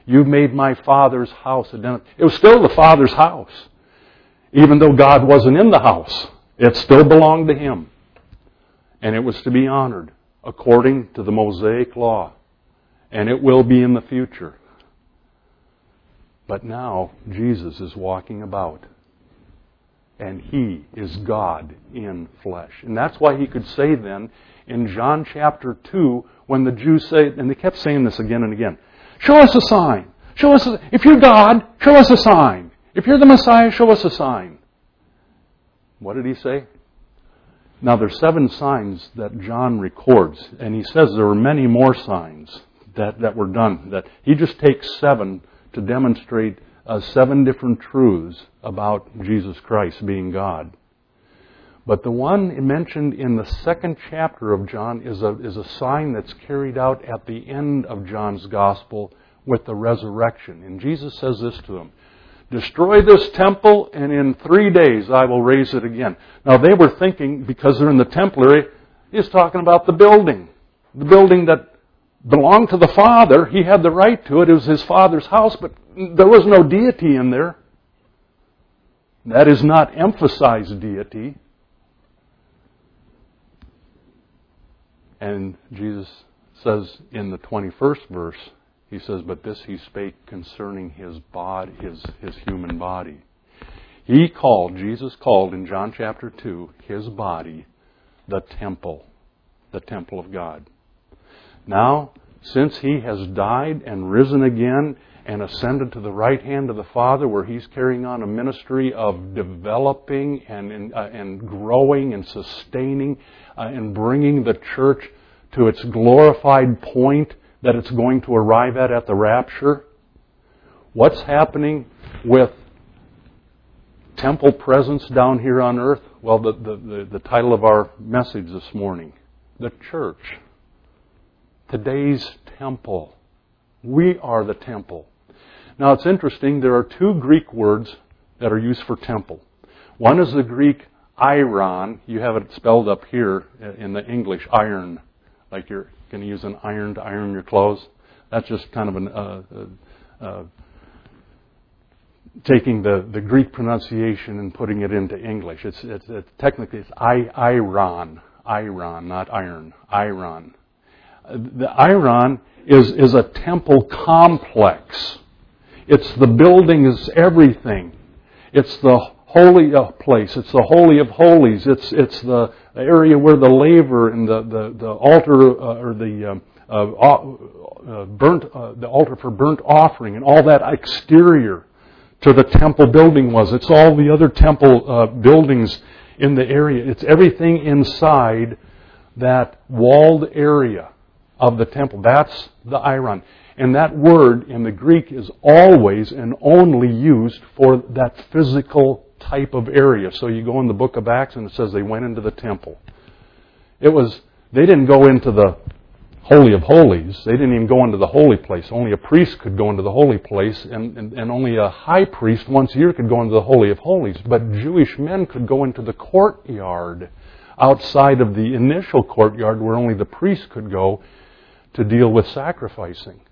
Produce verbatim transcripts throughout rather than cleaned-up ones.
You've made my Father's house a den. It was still the Father's house. Even though God wasn't in the house, it still belonged to Him. And it was to be honored according to the Mosaic law. And it will be in the future. But now Jesus is walking about. And He is God in flesh. And that's why He could say then in John chapter two, when the Jews say, and they kept saying this again and again, show us a sign. Show us a, if you're God, show us a sign. If you're the Messiah, show us a sign. What did He say? Now there's seven signs that John records. And he says there were many more signs that, that were done. That he just takes seven to demonstrate uh, seven different truths about Jesus Christ being God. But the one mentioned in the second chapter of John is a, is a sign that's carried out at the end of John's Gospel with the resurrection. And Jesus says this to them, destroy this temple and in three days I will raise it again. Now they were thinking, because they're in the temple area, he's talking about the building. The building that belonged to the Father. He had the right to it. It was His Father's house, but there was no deity in there. That is not emphasized deity. And Jesus says in the twenty-first verse, He says, but this He spake concerning His body, His, his human body. He called, Jesus called in John chapter two, His body the temple, the temple of God. Now, since He has died and risen again and ascended to the right hand of the Father, where He's carrying on a ministry of developing and, uh, and growing and sustaining uh, and bringing the church to its glorified point that it's going to arrive at at the rapture. What's happening with temple presence down here on earth? Well, the, the, the, the title of our message this morning, the church. Today's temple. We are the temple. Now it's interesting, there are two Greek words that are used for temple. One is the Greek iron. You have it spelled up here in the English, iron. Like you're going to use an iron to iron your clothes. That's just kind of an uh, uh, uh, taking the, the Greek pronunciation and putting it into English. It's, it's, it's technically it's I, iron, iron, not iron, iron. The iron is is a temple complex. It's the building, is everything. It's the holy place. It's the holy of holies. It's it's the area where the laver and the the, the altar uh, or the um, uh, uh, burnt uh, the altar for burnt offering and all that exterior to the temple building was. It's all the other temple uh, buildings in the area. It's everything inside that walled area of the temple. That's the iron. And that word in the Greek is always and only used for that physical type of area. So you go in the book of Acts and it says they went into the temple. It was, they didn't go into the Holy of Holies. They didn't even go into the holy place. Only a priest could go into the holy place, and, and, and only a high priest once a year could go into the Holy of Holies. But Jewish men could go into the courtyard outside of the initial courtyard where only the priest could go to deal with sacrificing.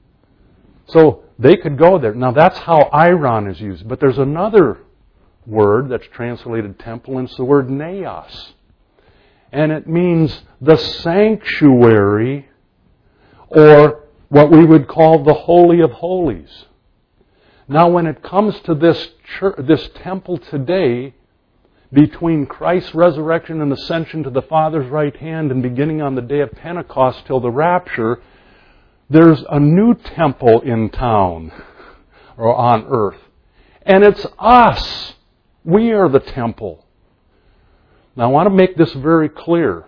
So they could go there. Now that's how iron is used. But there's another word that's translated temple, and it's the word naos. And it means the sanctuary, or what we would call the Holy of Holies. Now when it comes to this church, this temple today, between Christ's resurrection and ascension to the Father's right hand and beginning on the day of Pentecost till the rapture, there's a new temple in town, or on earth. And it's us. We are the temple. Now I want to make this very clear.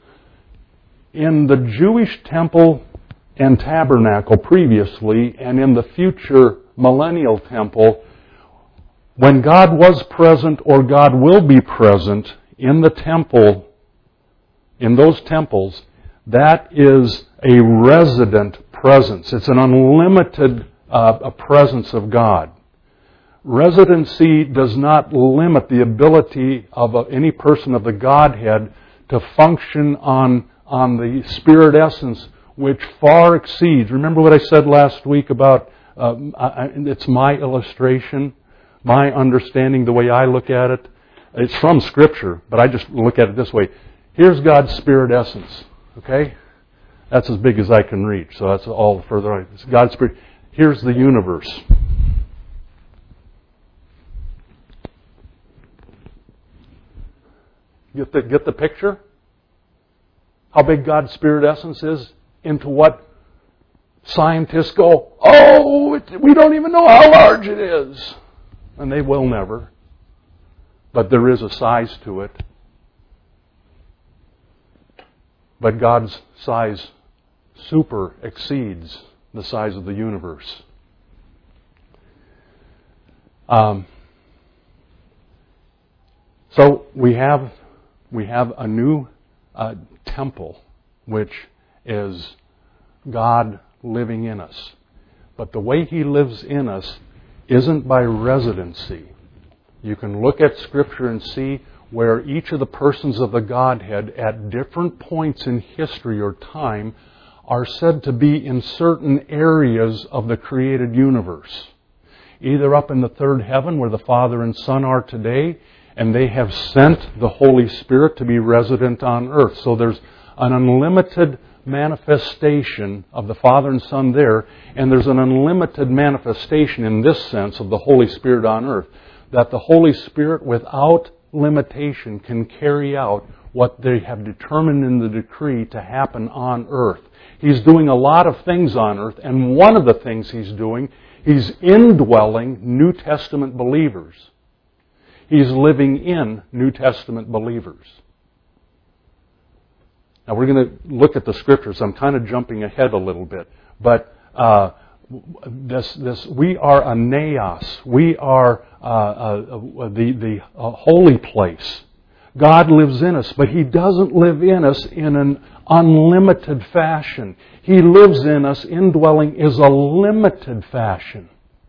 In the Jewish temple and tabernacle previously, and in the future millennial temple, when God was present or God will be present in the temple, in those temples, that is a resident presence. It's an unlimited uh, a presence of God. Residency does not limit the ability of uh, any person of the Godhead to function on, on the Spirit essence, which far exceeds. Remember what I said last week about uh, um, I, it's my illustration, my understanding, the way I look at it. It's from Scripture, but I just look at it this way. Here's God's Spirit essence, okay? That's as big as I can reach, so that's all further. It's God's Spirit. Here's the universe. Get the, get the picture? How big God's Spirit essence is? Into what scientists go, oh, it, we don't even know how large it is. And they will never. But there is a size to it. But God's size super exceeds the size of the universe. Um, so we have we have a new uh, temple, which is God living in us. But the way He lives in us isn't by residency. You can look at Scripture and see where each of the persons of the Godhead at different points in history or time are said to be in certain areas of the created universe. Either up in the third heaven where the Father and Son are today, and they have sent the Holy Spirit to be resident on earth. So there's an unlimited manifestation of the Father and Son there, and there's an unlimited manifestation in this sense of the Holy Spirit on earth. That the Holy Spirit without limitation can carry out what they have determined in the decree to happen on earth. He's doing a lot of things on earth, and one of the things He's doing, He's indwelling New Testament believers. He's living in New Testament believers. Now we're going to look at the Scriptures. I'm kind of jumping ahead a little bit, but uh, this this we are a naos. We are uh, uh, the the uh, holy place. God lives in us, but He doesn't live in us in an unlimited fashion. He lives in us, indwelling is a limited fashion.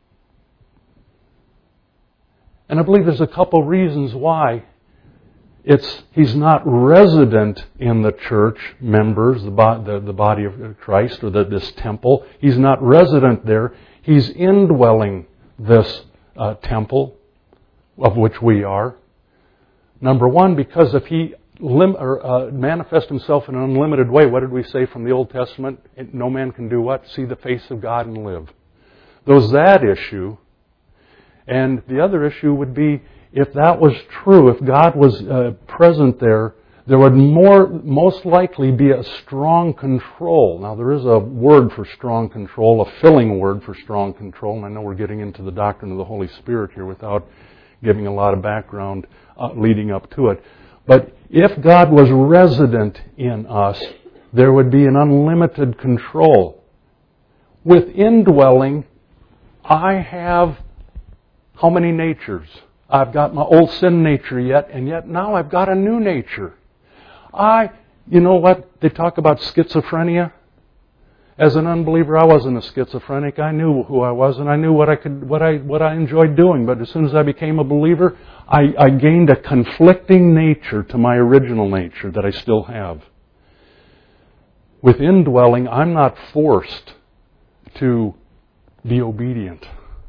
And I believe there's a couple reasons why it's He's not resident in the church members, the, the, the body of Christ, or the, this temple. He's not resident there. He's indwelling this uh, temple, of which we are. Number one, because if He lim- or, uh, manifests Himself in an unlimited way, what did we say from the Old Testament? No man can do what? See the face of God and live. There's that issue. And the other issue would be, if that was true, if God was uh, present there, there would more most likely be a strong control. Now, there is a word for strong control, a filling word for strong control, and I know we're getting into the doctrine of the Holy Spirit here without giving a lot of background uh, leading up to it. But if God was resident in us, there would be an unlimited control. With indwelling, I have how many natures? I've got my old sin nature yet, and yet now I've got a new nature. I, you know what? They talk about schizophrenia. As an unbeliever, I wasn't a schizophrenic. I knew who I was, and I knew what I could, what I, what I enjoyed doing. But as soon as I became a believer, I, I gained a conflicting nature to my original nature that I still have. With indwelling, I'm not forced to be obedient.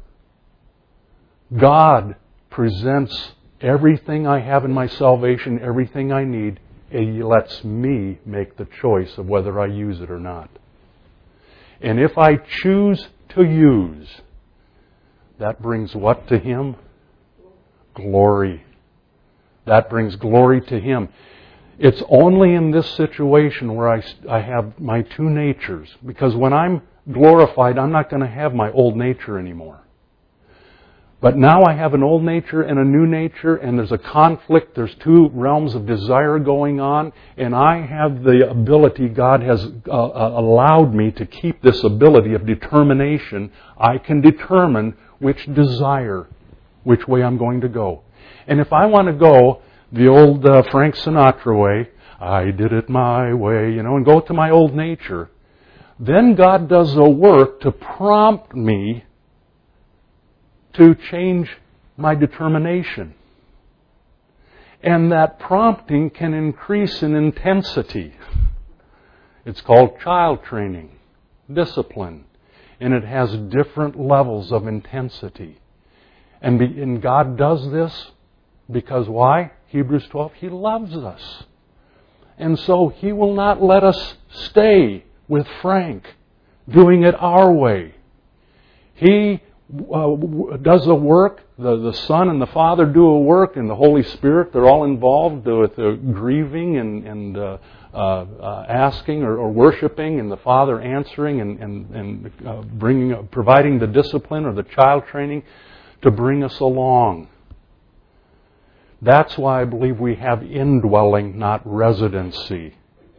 God presents everything I have in my salvation, everything I need, and He lets me make the choice of whether I use it or not. And if I choose to use, that brings what to Him? Glory. That brings glory to Him. It's only in this situation where I, I have my two natures. Because when I'm glorified, I'm not going to have my old nature anymore. But now I have an old nature and a new nature, and there's a conflict. There's two realms of desire going on, and I have the ability, God has uh, allowed me to keep this ability of determination. I can determine which desire, which way I'm going to go. And if I want to go the old uh, Frank Sinatra way, I did it my way, you know, and go to my old nature, then God does a work to prompt me to change my determination. And that prompting can increase in intensity. It's called child training, discipline. And it has different levels of intensity. And, be, and God does this because why? Hebrews twelve, He loves us. And so He will not let us stay with Frank doing it our way. He uh, does a work, the, the Son and the Father do a work, and the Holy Spirit, they're all involved with uh, grieving and, and uh, uh, uh, asking or, or worshiping, and the Father answering and, and, and uh, bringing, uh, providing the discipline or the child training to bring us along. That's why I believe we have indwelling, not residency.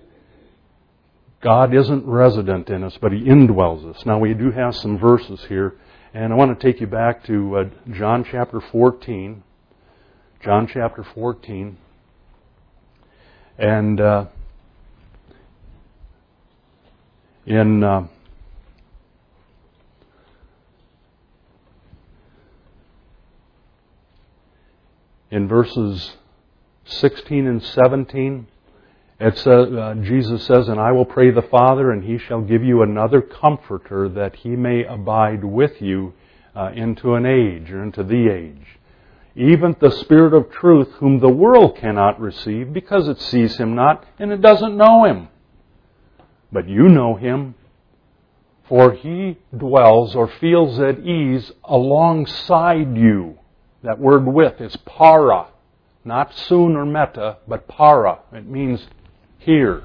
God isn't resident in us, but He indwells us. Now we do have some verses here, and I want to take you back to uh, John chapter fourteen. John chapter fourteen. And uh, in... Uh, In verses sixteen and seventeen, it says, uh, Jesus says, "And I will pray the Father, and He shall give you another Comforter, that He may abide with you uh, into an age," or into the age. "Even the Spirit of truth, whom the world cannot receive, because it sees Him not, and it doesn't know Him. But you know Him, for He dwells or feels at ease alongside you." That word "with" is para. Not soon or meta, but para. It means here.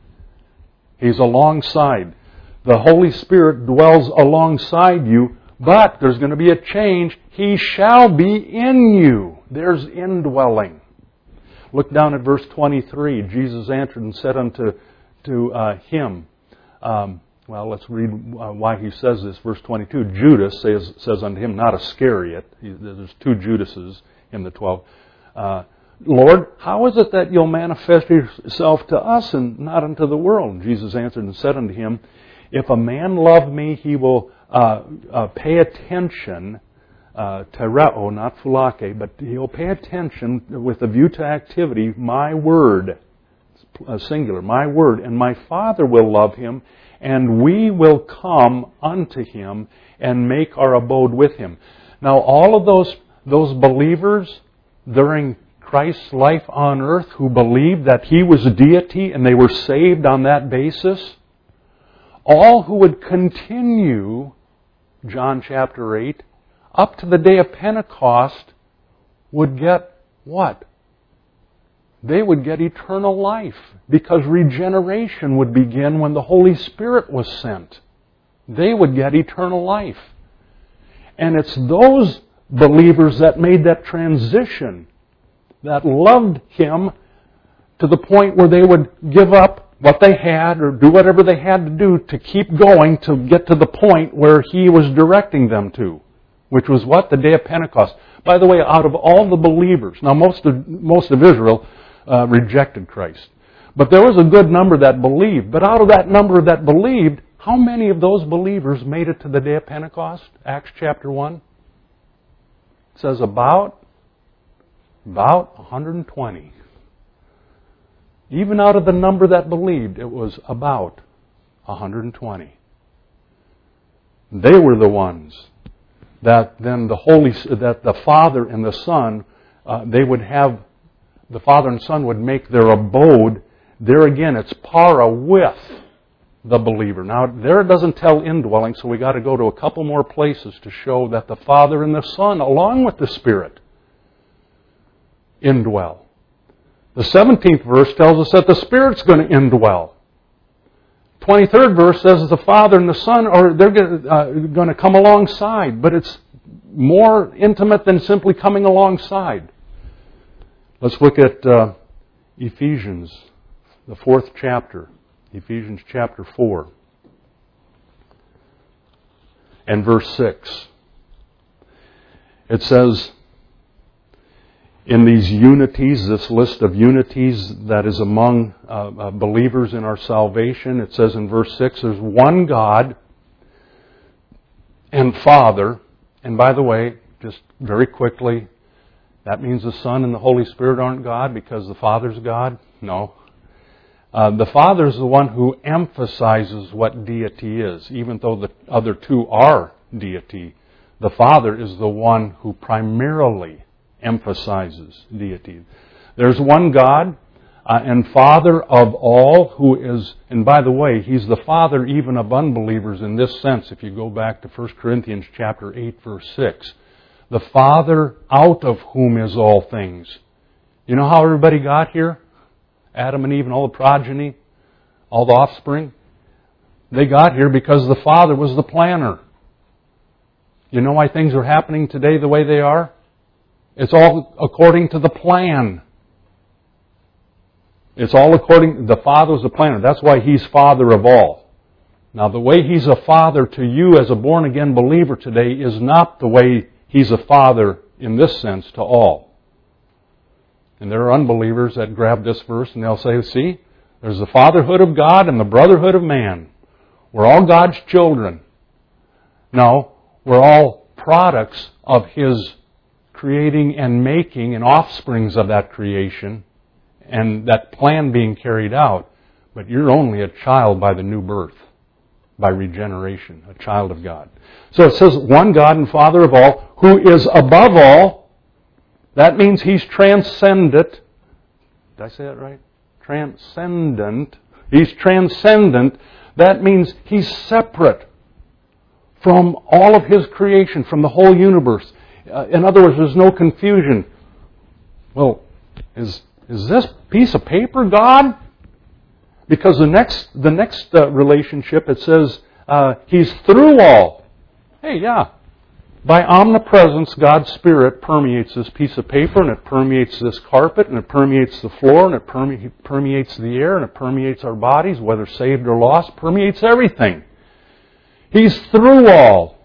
He's alongside. The Holy Spirit dwells alongside you, but there's going to be a change. He shall be in you. There's indwelling. Look down at verse twenty-three. Jesus answered and said unto to, uh, him, um, well, let's read uh, why he says this. Verse twenty-two, Judas says, says unto him, not Iscariot. He, there's two Judases in the twelve. Uh, Lord, how is it that you'll manifest yourself to us and not unto the world? And Jesus answered and said unto him, if a man love me, he will uh, uh, pay attention, uh, tereo, not phulake, but he'll pay attention with a view to activity, my word, uh, singular, my word, and my Father will love him, and we will come unto him and make our abode with him. Now, all of those those believers during Christ's life on earth who believed that He was a deity and they were saved on that basis, all who would continue, John chapter eight, up to the day of Pentecost would get what? They would get eternal life, because regeneration would begin when the Holy Spirit was sent. They would get eternal life. And it's those believers that made that transition, that loved Him to the point where they would give up what they had or do whatever they had to do to keep going to get to the point where He was directing them to, which was what? The day of Pentecost. By the way, out of all the believers, now most of, most of Israel uh, rejected Christ, but there was a good number that believed. But out of that number that believed, how many of those believers made it to the day of Pentecost? Acts chapter one. It says about About one hundred twenty. Even out of the number that believed, it was about one hundred twenty. They were the ones that then the Holy, that the Father and the Son, uh, they would have, the Father and Son would make their abode. There again, it's para with the believer. Now, there it doesn't tell indwelling, so we got to go to a couple more places to show that the Father and the Son, along with the Spirit, indwell. The seventeenth verse tells us that the Spirit's going to indwell. twenty-third verse says that the Father and the Son are they're going to come alongside, but it's more intimate than simply coming alongside. Let's look at uh, Ephesians, the fourth chapter, Ephesians chapter four, and verse six. It says, in these unities, this list of unities that is among uh, uh, believers in our salvation, it says in verse six, there's one God and Father. And by the way, just very quickly, that means the Son and the Holy Spirit aren't God because the Father's God? No. Uh, the Father is the one who emphasizes what deity is, even though the other two are deity. The Father is the one who primarily emphasizes deity. There's one God uh, and Father of all, who is, and by the way, He's the Father even of unbelievers in this sense. If you go back to First Corinthians chapter eight, verse six, the Father out of whom is all things. You know how everybody got here? Adam and Eve and all the progeny, all the offspring? They got here because the Father was the planner. You know why things are happening today the way they are? It's all according to the plan. It's all according, the Father's the planner. That's why He's Father of all. Now the way He's a Father to you as a born-again believer today is not the way He's a Father in this sense to all. And there are unbelievers that grab this verse and they'll say, see, there's the fatherhood of God and the brotherhood of man. We're all God's children. No, we're all products of His creating and making and offsprings of that creation and that plan being carried out. But you're only a child by the new birth, by regeneration, a child of God. So it says, one God and Father of all, who is above all. That means He's transcendent. Did I say that right? Transcendent. He's transcendent. That means He's separate from all of His creation, from the whole universe. Uh, in other words, there's no confusion. Well, is is this piece of paper God? Because the next the next uh, relationship, it says uh, He's through all. Hey, yeah. By omnipresence, God's Spirit permeates this piece of paper, and it permeates this carpet, and it permeates the floor, and it perme- permeates the air, and it permeates our bodies, whether saved or lost, permeates everything. He's through all.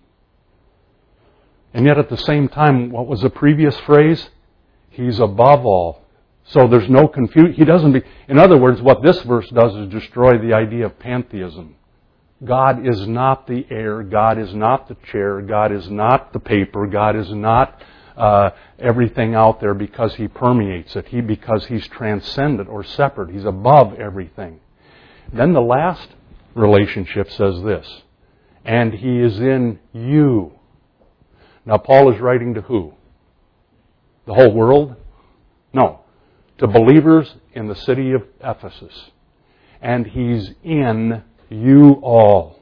And yet at the same time, what was the previous phrase? He's above all. So there's no confusion. He doesn't be. In other words, what this verse does is destroy the idea of pantheism. God is not the air. God is not the chair. God is not the paper. God is not uh, everything out there because He permeates it. He because He's transcendent or separate. He's above everything. Then the last relationship says this, and He is in you. Now Paul is writing to who? The whole world? No. To believers in the city of Ephesus. And He's in you all.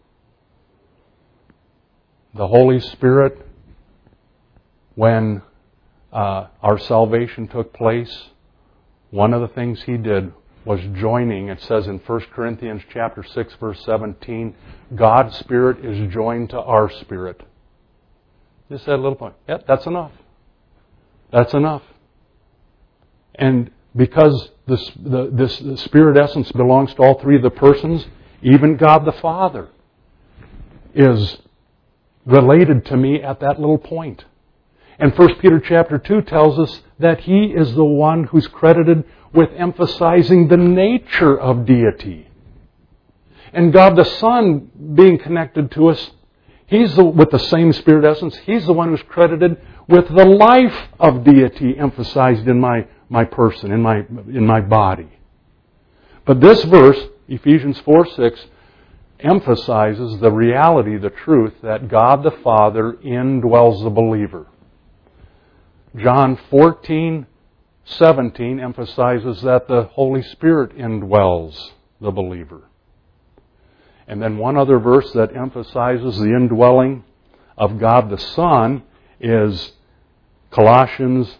The Holy Spirit, when uh, our salvation took place, one of the things He did was joining. It says in First Corinthians chapter six, verse seventeen, God's Spirit is joined to our spirit. Just that little point. Yep, that's enough. That's enough. And because this, the, this the Spirit essence belongs to all three of the persons, even God the Father is related to me at that little point. And First Peter chapter two tells us that He is the one who's credited with emphasizing the nature of deity. And God the Son being connected to us, He's the, with the same Spirit essence, He's the one who's credited with the life of deity emphasized in my, my person, in my, in my body. But this verse, Ephesians four six, emphasizes the reality, the truth, that God the Father indwells the believer. John fourteen seventeen emphasizes that the Holy Spirit indwells the believer. And then one other verse that emphasizes the indwelling of God the Son is Colossians,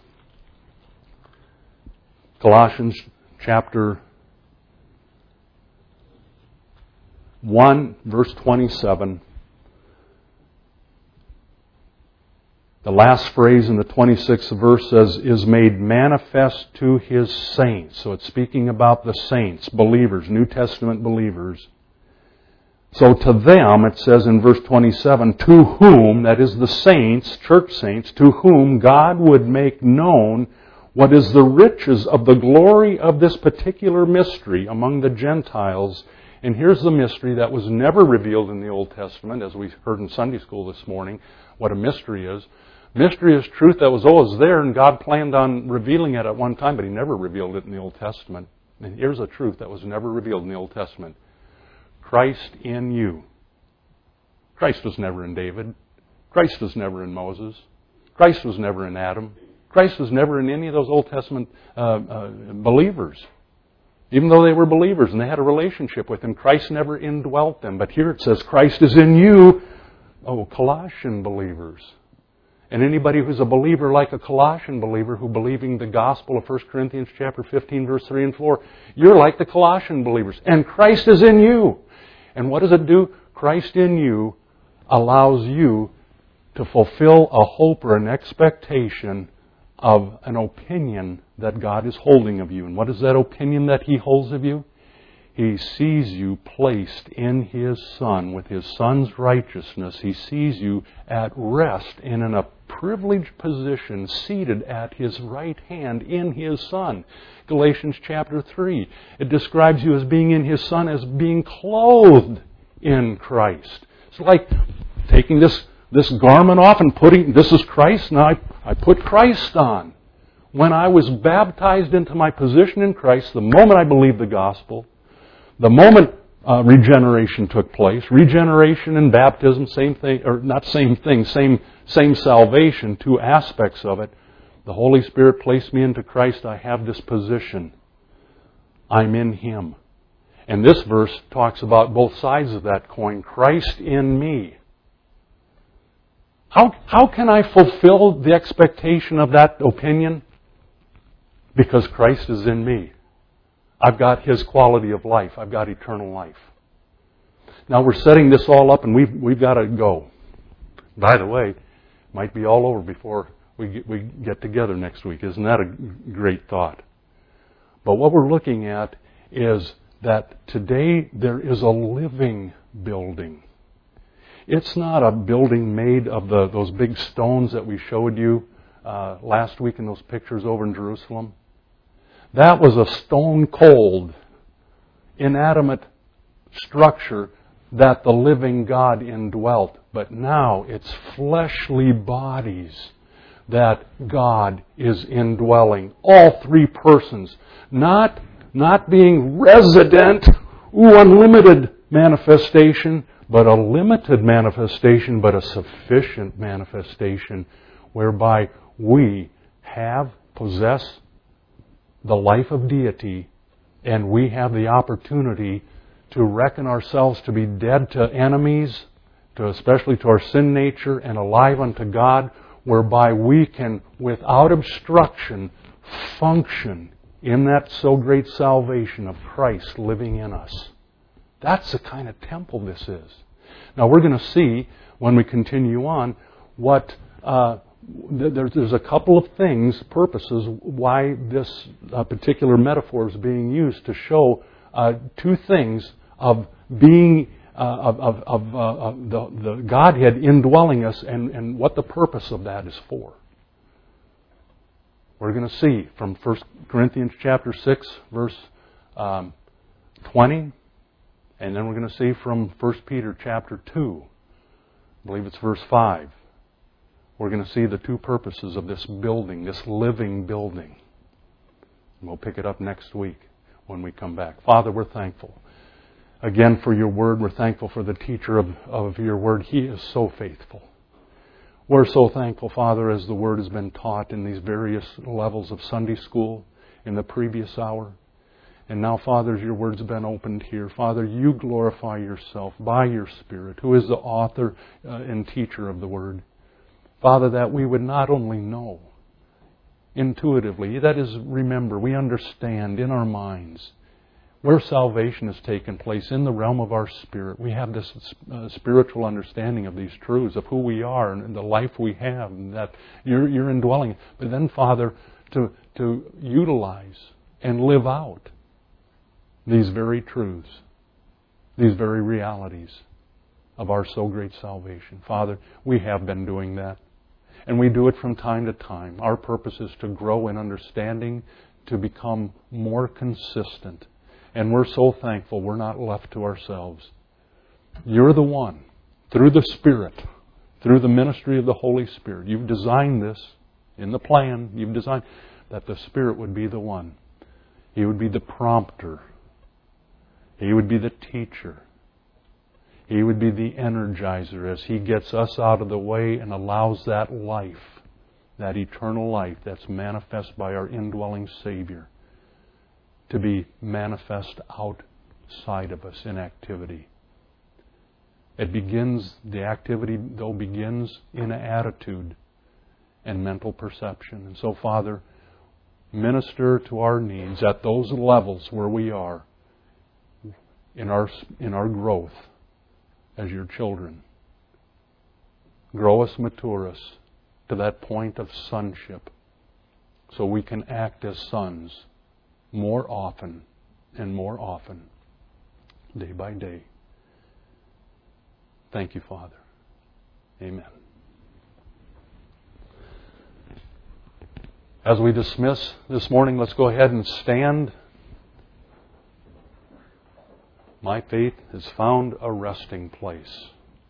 Colossians chapter one, verse twenty-seven. The last phrase in the twenty-sixth verse says, is made manifest to His saints. So it's speaking about the saints, believers, New Testament believers. So to them, it says in verse twenty-seven, to whom, that is the saints, church saints, to whom God would make known what is the riches of the glory of this particular mystery among the Gentiles. And here's the mystery that was never revealed in the Old Testament, as we heard in Sunday school this morning, what a mystery is. Mystery is truth that was always there, and God planned on revealing it at one time, but He never revealed it in the Old Testament. And here's a truth that was never revealed in the Old Testament. Christ in you. Christ was never in David. Christ was never in Moses. Christ was never in Adam. Christ was never in any of those Old Testament uh, uh, believers. Even though they were believers and they had a relationship with Him, Christ never indwelt them. But here it says, Christ is in you. Oh, Colossian believers. And anybody who's a believer like a Colossian believer who believing the gospel of First Corinthians chapter fifteen, verse three and four, you're like the Colossian believers. And Christ is in you. And what does it do? Christ in you allows you to fulfill a hope or an expectation of an opinion that God is holding of you. And what is that opinion that He holds of you? He sees you placed in His Son with His Son's righteousness. He sees you at rest and in a privileged position, seated at His right hand in His Son. Galatians chapter three. It describes you as being in His Son, as being clothed in Christ. It's like taking this, this garment off and putting, this is Christ, now I, I put Christ on. When I was baptized into my position in Christ, the moment I believed the gospel, the moment uh, regeneration took place, regeneration and baptism, same thing, or not same thing, same same salvation, two aspects of it. The Holy Spirit placed me into Christ. I have this position. I'm in Him. And this verse talks about both sides of that coin. Christ in me. How, how can I fulfill the expectation of that opinion? Because Christ is in me. I've got His quality of life. I've got eternal life. Now we're setting this all up and we've, we've got to go. By the way, it might be all over before we get, we get together next week. Isn't that a great thought? But what we're looking at is that today there is a living building. It's not a building made of the, those big stones that we showed you uh, last week in those pictures over in Jerusalem. That was a stone cold, inanimate structure that the living God indwelt. But now it's fleshly bodies that God is indwelling. All three persons. Not, not being resident, ooh, unlimited manifestation, but a limited manifestation, but a sufficient manifestation whereby we have, possess the life of deity, and we have the opportunity to reckon ourselves to be dead to enemies, to especially to our sin nature, and alive unto God, whereby we can, without obstruction, function in that so great salvation of Christ living in us. That's the kind of temple this is. Now we're going to see, when we continue on, what uh, there's a couple of things, purposes, why this uh, particular metaphor is being used to show uh, two things of being, uh, of, of, of, uh, of the, the Godhead indwelling us, and, and what the purpose of that is for. We're going to see from First Corinthians chapter six, verse um, twenty, and then we're going to see from First Peter chapter two, I believe it's verse five. We're going to see the two purposes of this building, this living building. And we'll pick it up next week when we come back. Father, we're thankful again for your word. We're thankful for the teacher of, of your word. He is so faithful. We're so thankful, Father, as the word has been taught in these various levels of Sunday school in the previous hour. And now, Father, as your word's been opened here, Father, you glorify yourself by your Spirit, who is the author uh, and teacher of the word. Father, that we would not only know intuitively, that is, remember, we understand in our minds where salvation has taken place in the realm of our spirit. We have this uh, spiritual understanding of these truths, of who we are and the life we have, and that you're, you're indwelling. But then, Father, to, to utilize and live out these very truths, these very realities of our so great salvation. Father, we have been doing that. And we do it from time to time. Our purpose is to grow in understanding, to become more consistent. And we're so thankful we're not left to ourselves. You're the one, through the Spirit, through the ministry of the Holy Spirit. You've designed this in the plan. You've designed that the Spirit would be the one He would be the prompter. He would be the teacher. He would be the energizer as He gets us out of the way and allows that life, that eternal life that's manifest by our indwelling Savior, to be manifest outside of us in activity. It begins, the activity though begins in attitude and mental perception. And so, Father, minister to our needs at those levels where we are in our in our growth as your children. Grow us, mature us to that point of sonship so we can act as sons more often and more often, day by day. Thank you, Father. Amen. As we dismiss this morning, let's go ahead and stand. My faith has found a resting place.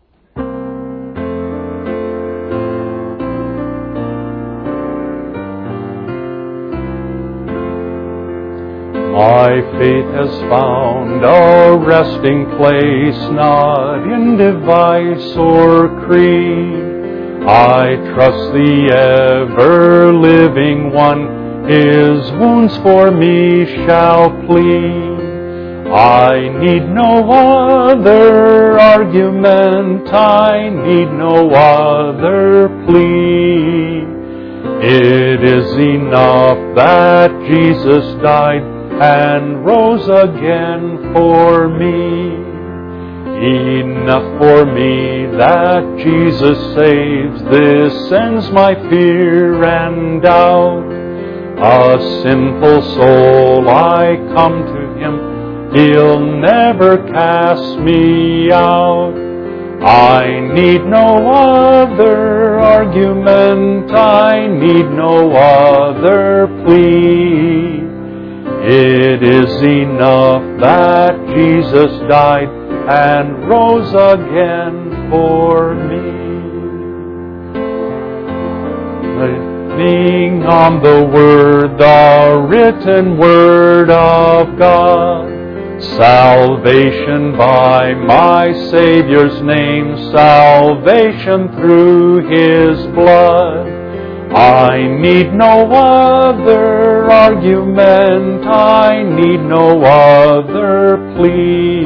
My faith has found a resting place, not in device or creed. I trust the ever-living One, His wounds for me shall plead. I need no other argument, I need no other plea. It is enough that Jesus died and rose again for me. Enough for me that Jesus saves, this ends my fear and doubt. A sinful soul, I come to Him, He'll never cast me out. I need no other argument, I need no other plea. It is enough that Jesus died and rose again for me. Leaning on the Word, the written Word of God, salvation by my Savior's name, salvation through His blood. I need no other argument, I need no other plea.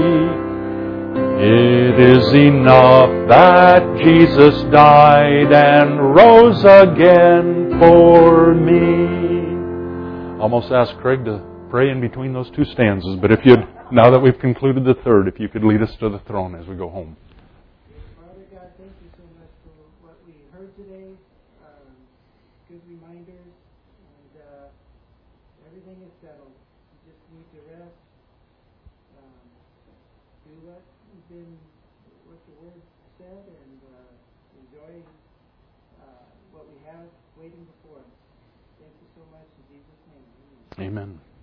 It is enough that Jesus died and rose again for me. Almost asked Craig to pray in between those two stanzas, but if you'd, now that we've concluded the third, if you could lead us to the throne as we go home. Father God, thank you so much for what we heard today. Um, good reminders, and uh, everything is settled. You just need to rest, um, do what you've been, what the Word said, and uh, enjoy uh, what we have waiting before us. Thank you so much in Jesus' name. Amen. Amen.